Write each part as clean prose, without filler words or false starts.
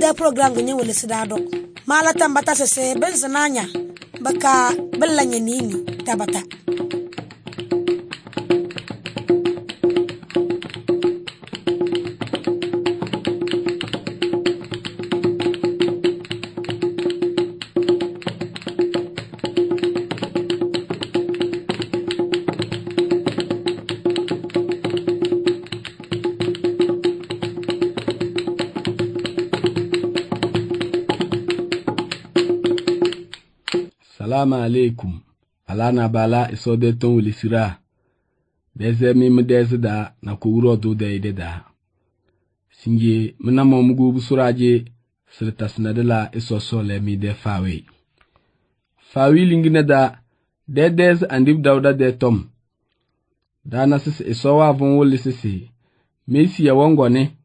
de program gonye wele sidado mala tambata sese benzinanya baka bellanye nini tabata Salamu alaikum. Alana bala isode ton wulisira. Deze mimi deze da na kuuro do de da. Sinje mina momugu busuraje sirta sinadela iso sole mi de fawe. Fawi lingine da de deze andib dauda de tom. Dana sisi iso wa von wulisisi. Mesi ya wongone.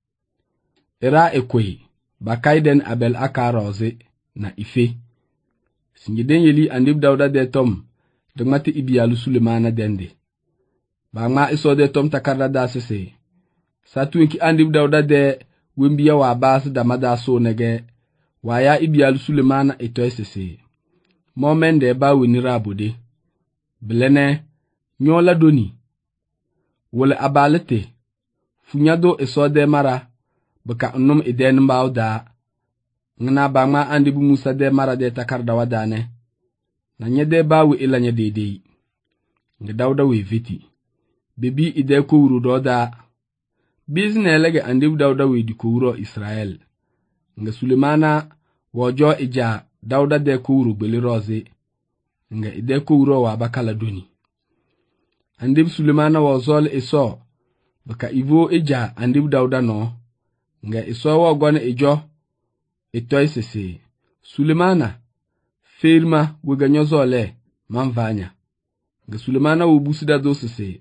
Era ekwe. Bakaiden abel akaroze na ife. Sinjiden yeli andib dauda de tom, dengmati ibialu Sulemana dende. Bangma iso de tom takarda da sese. Satu inki andib dauda de wimbiya wa bas damada so nege, waya ibialu Sulemana ito sese. Momende ba winira bude. Bilene, nyola doni. Wole abalete, funyado iso de mara, baka unum iden mbao da. Ngana bangma andibu Musa de mara de takarda wadane. Na nyede bawi ila nyededei. Nga dauda we viti. Bebi ide kouro doda. Bizne elege andibu dauda we di kouro Israel. Nga Sulemana wajo ija dauda de kouro beli roze. Nga ide kouro wa bakala doni. Andibu Sulemana wazol iso. Baka ivo ija andibu dauda no. Nga iso wagone ijo. Itoy sese. Sulemana. Firma weganyo zole. Manvanya. Nga Sulemana wubusida do sese.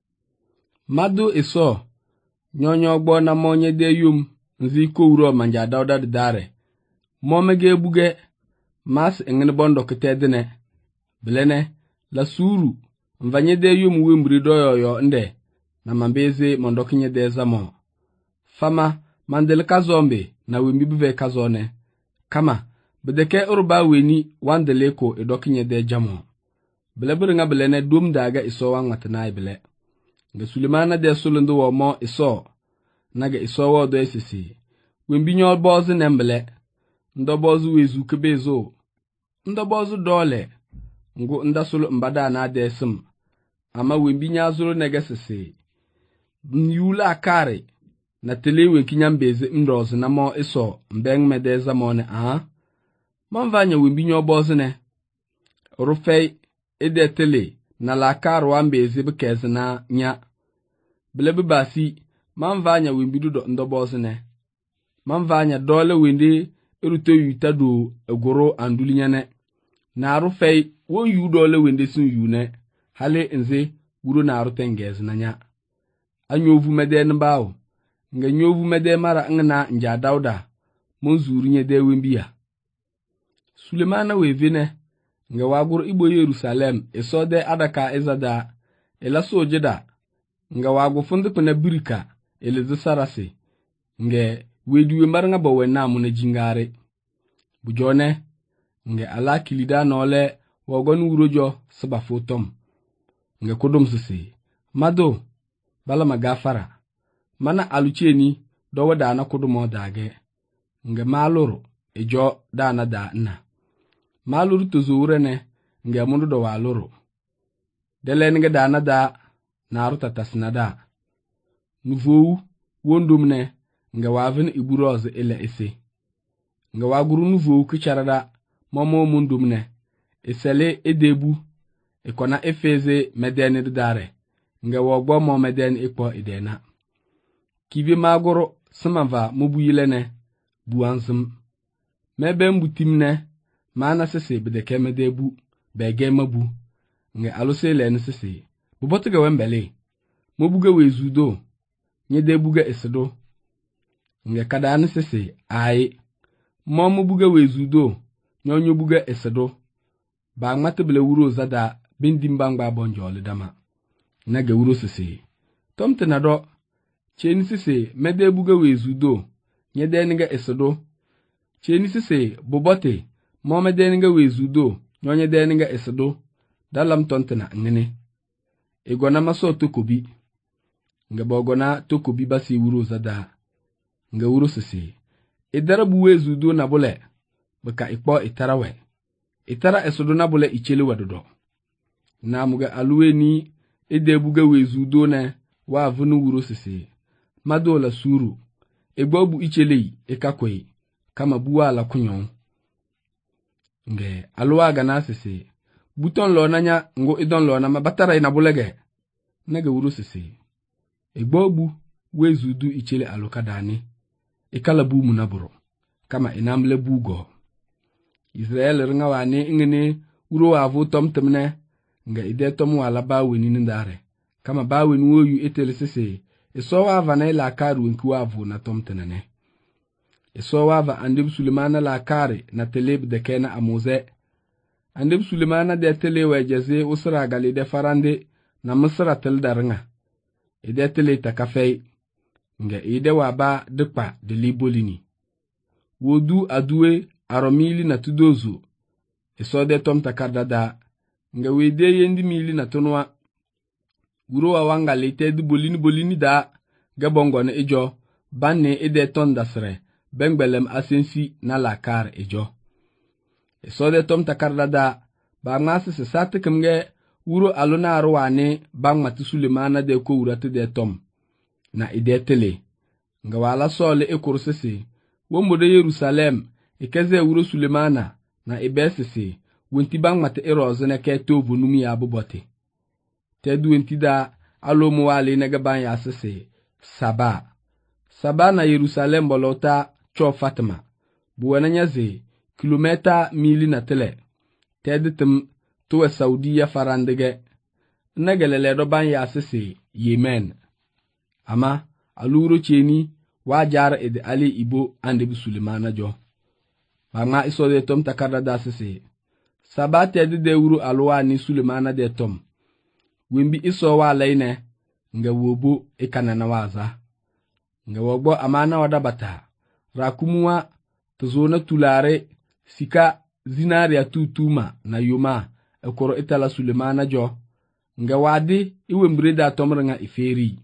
Mado iso. Nyonyo gbo na monye de yum. Nzi kouro manja dauda de dare. Momege buge. Mas engene bondo kitedene. Bilene. La suru. Mvanye de yum wimbri doyoyo nde. Na mambeze mondokinye de zamo. Fama. Mandel kazombe. Na wimbibuve kazone. Kama, bedeke urba weni wandeleko edokinye de jamo. Bile nga bilene dum daga iso wangwatana ibile. Nga Sulemana de sulundu wamo iso. Naga iso wado esisi. Wimbinyo bozu nembele. Ndo bozu wezu kebezo. Ndo bozu dole. Ngu nda sulu mbada na de sim. Ama wimbinya zulu negesisi. Nyula akare. Na telewe kinyambeze mdozi na mo iso mbeng medeza mone Manvanya wimbinyo bozine. Rufei ede tele na lakar wambeze bekeze na nya. Bilebe basi manvanya wimbidu ndo bozine. Manvanya dole wende erute yuta do egoro andulinyane. Na rufei won yu dole wende sun yune. Hale nze wuro na rute ngeze na nya. Anyovu mede nbao. Nga nyovu mede mara ngana nja dauda. Monzuru nye de wimbiya. Sulemana wevine. Nga waguru ibo Yerusalem. Iso de adaka ezada. Ela sojeda. Nga wagu fundipuna birika. Eleze sarase. Nga weduwe mara nga bawe namune jingare. Bujone. Nga ala kilida nole. Wagon urojo sabafotom. Nga kudum sisi. Mado. Bala magafara. Mana alucheni dowa dana kudumo dage. Nga maluru ejo dana da na. Maluru tuzurene nga mundu do waluru. Dele nga dana da naruta tasnada. Nuvu wondumne nga wavin iburoze ele ese. Nga waguru nuvu kicharada momo mundumne. Esele edebu ekona efeze medeni dare. Nga wogbo mo medeni ikpo idena. Kive magoro samava mubuyilene buanzum. Mebe mbutimne mana sese bedeke medebu bege mabu. Nge alose lene sese. Bubotuge wembele. Mubuge wezudo. Nye debuge esedo. Nge kadane sese aye. Mo mubuge wezudo. Nyonyo buge esedo. Ba matebele wuro zada bindimbangba bonjole dama. Nage wuro sese. Tomte nado. Cheni sise mede buga wezudo. Nyede niga esodo. cheni sise bobote mome deninga wezudo nyonye deninga esado dalam tontena ngene igona maso tokobi nga bogona tokobi basi wuro zada nga wuro sise idara bu wezudo na bole baka ikpo itarawe itara esado na bole ichele wadodo namuga aluweni idebuga wezudo na wa vunu wuro sise madola suru egbobu ichele ikakwe kama buwa la kunyon nge alwa gana sise buton lo nanya ngo idon lo na mabatara ina bulege nage wuro sise egbobu wezudu ichele alokadani ikala bu munaburo kama inamle bugo Israel ringa wani ngene wuro wavu tomtemne nga ide tom wala baweni ndare kama baweni woyu etele sise iso wava na ila karu nki wavu na tomtenane iso wava andib Sulemana la kare na teleb de kena amoze andib Sulemana de tele wajaze usra gali de farande na misra tel darnga ide tele takafei nga ide waba dikpa de libolini wodu aduwe aromili na tudozu iso de tom takardada nga wede yendi mili na tonwa wuro wa wangale te du bolini da gabongo na ijo banne ide ton dasre bengbelem asensi na lakar ijo iso de tom takardada ba ngasi se satikemge wuro aluna arwane bang mati Sulemana de ko wurate de tom na ide tele nga wala sole ekursese wombo de Yerusalem ikeze wuro Sulemana na ibesese wenti bang mati erozene ke tobu numi ya bobote tedu wenti da alomu wale na gaban ya sese Saba na Yerusalem bolota cho Fatima buwana nyaze kilometa mili na tele tedu tuwe Saudiya farandige nagelele do ban ya sese Yemen ama aluro cheni wajara ede ali ibo ande Sulemana jo banga iso de tom takarda da sese sabate de wuro alwa ni Sulemana de tom wimbi iso wa laine nga wobo ikana na waza nga wogbo amana wada bata rakumuwa tuzona tulare sika zinaria tutuma na yuma ekoro itala Sulemana jo nga wadi iwembreda tomrenga iferi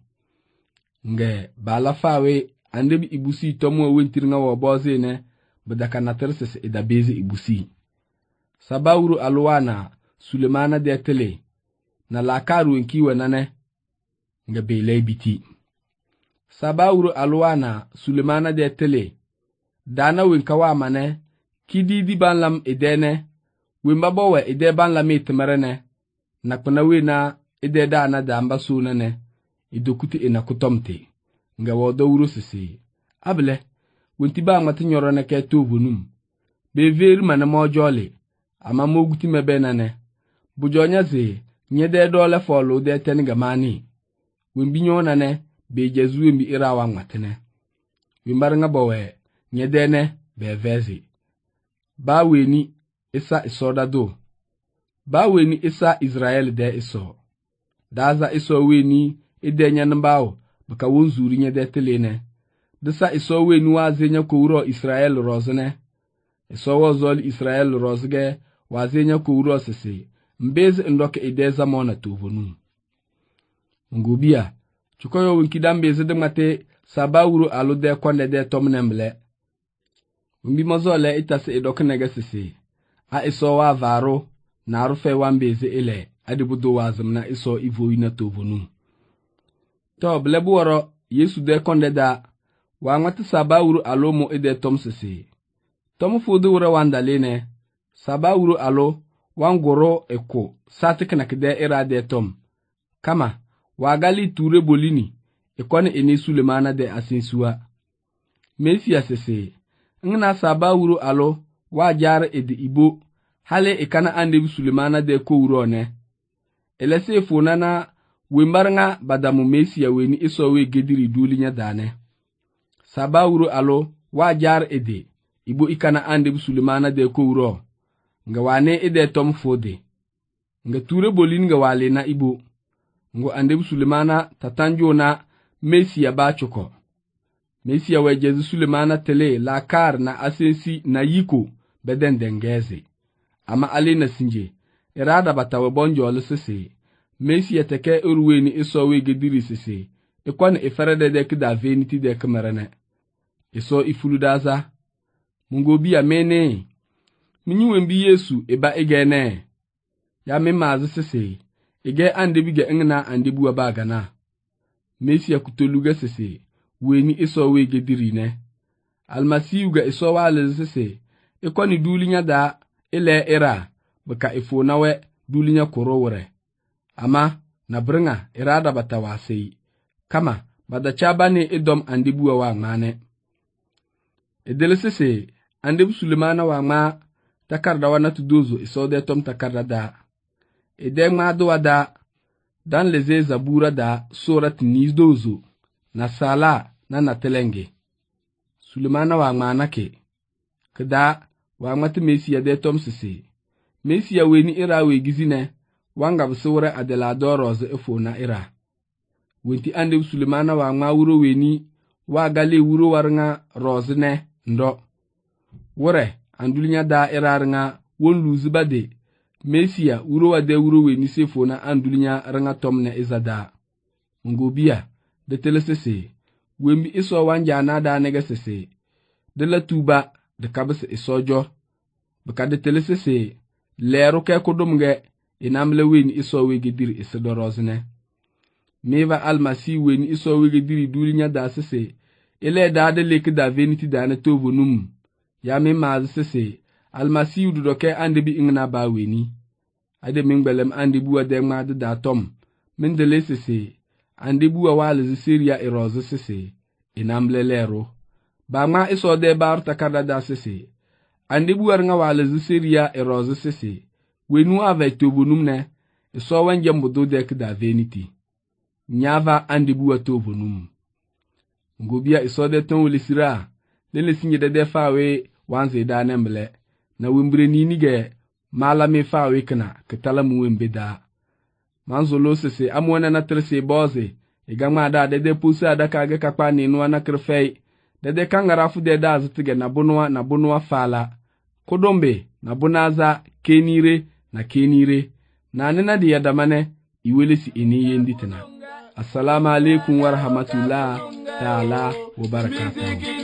nga bala fawe andebi ibusi tomo wentirnga woboze ne badaka na terses idabeze ibusi sabawuru alwana Sulemana de tele na lakaru nkiwe nane nga bele biti sabawuru alwana Sulemana de tele dana winkawa mane kididi banlam idene wimbabowe ide banlam itmerene nakuna wina ide dana damba sunane idokuti inakutomte nga wodo wuro sisi able wenti ba mati nyorone ke tobunum be veri mana mojole ama moguti mebenane bujonya ze nyede dole folo de teniga mani wimbi nyonane be jezu wimbi irawa matene wimbar nga bowe nyedene be vezi ba weni isa isoda do ba weni isa Israel de iso daza iso weni idenya nbawo baka wonzuri nyede telene desa iso weni wazenya ko wuro Israel rozene iso wozol Israel rozge wazenya ko wuro sese mbeze ndoke ideza mona tuvunu ngubia chukoyo winkidambe zede mate sabawuru alude konde de tomnemble mbi mozole itase idoknege sese a iso wa varo na rufe wambeze ile adibudo wazamna iso ivoina tuvunu to blebuoro Yesu de konde da wangwati sabawuru alomo ide tom sese tom fudu wura wandalene sabawuru alo wangoro eko satikna kide irade tom kama wagali ture bolini ekone ene Sulemana de asinsuwa Mesia sese ngna sabawuru alo wajar ede ibo hale ekana ande Sulemana de ko urone elese fonana wimbarnga badamu Mesia weni isowe gediri dulinya dane sabawuru alo wajar ede ibo ikana ande Sulemana de ko uro nga wane ede tom fode nga ture bolin nga wale na ibo ngo ande Sulemana tatanjo na Mesia ba choko Mesia wa Jesu Sulemana tele la kar na asensi na yiko beden dengeze. Ama ale na sinje. Irada batawe bonjo lesese. Mesia teke urweni iso wegediri sese. Ikwane iferede dek da veniti dek merene. Iso ifuludaza. Mungobi ya mene. Minyiwe mbi Yesu eba igene. Ya memazi sese. Ige andebiga ngna andebu abagana. Mesia kutoluga sese. Weni iso wegediri ne. Almasihu ga iso wale sese. Ikwane dulinya da ile ira. Baka ifonawe dulinya korowre. Ama na bringa irada batawasei. Kama badachabane idom andebu wa ngane. Edelesese andebu Sulemana wa ma takarda wana tudozo isode tom takarda da. Edegma doa da dan leze zabura da surat nizdozo na sala na natelenge. Sulemana wa manake. Kada wa mati Mesia de tom sese. Mesia weni ira wegizine wanga bsura adeladoroze efo na ira. Wenti andebu Sulemana wa ma wuro weni wa gale wuro warnga rozne ndo. Wore andulinya da ira nga won luzibade. Mesia wuro wade wuro weni sefo na andulinya ranga tomne izada. Ngobia de telesese. Wembi iso wanja na da nega sese. De la tuba de kabese isojo. Baka de telesese. Leru ke kudomge inamle weni iso wegediri isidorozne. Meva almasi weni iso wegediri dulinya da sese. Ile da de leke da veniti da ne tovo num. Ya memazi sese. Almasi ududoke andebi ingna ba weni. Ade mingbelem andebu adegma de da tom. Mendele sese. Andebu wale zisiria iroze sese. Inamle leru. Ba ma iso de bar takarda da sese. Andebu nga wale zisiria eroze sese. Wenu ave tovo numne. Iso wanje mbudo dek da veniti. Nyava andebu tovo num. Ngobia iso de ton ulisira. Lele sinye de fawe wanze da nemble. Na wimbre ninige malame fawe kana ketala muwembe da. Manzolo sese amwana na trese boze. Igama da de pusa da kage kakpa ninu na krefei. De kangarafu de da zitige na bunwa fala. Kodombe na bunaza kenire na kenire. Na nena di yadamane iwelesi iniye nditena. Assalamu alaikum wa rahmatullah ta'ala wa barakatuh.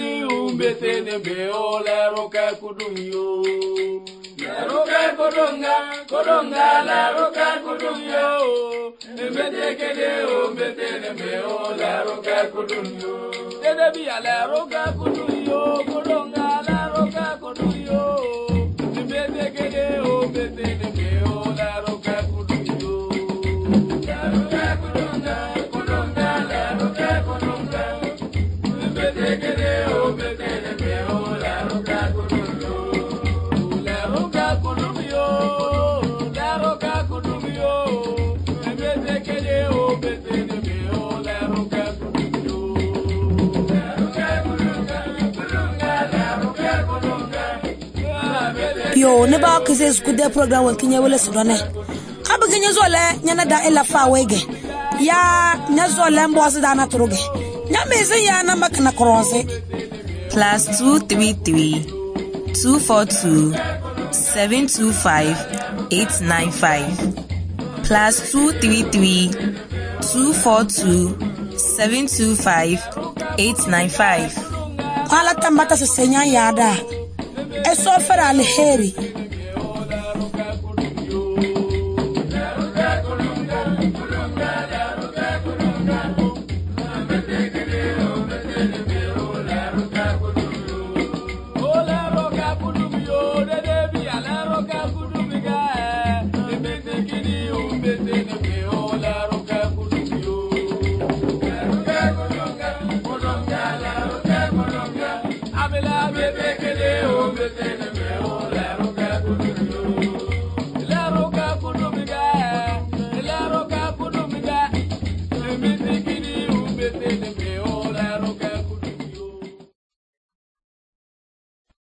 Yo ne ba kize skude program wal kinya wala sudane abaganya zole nyana da ela fa wege ya nyazole mbozi da na turuge nyameze ya na makana crosse +233 242 725 895 +233 242 725 895 Pala tambata se senya yada eso fera alheri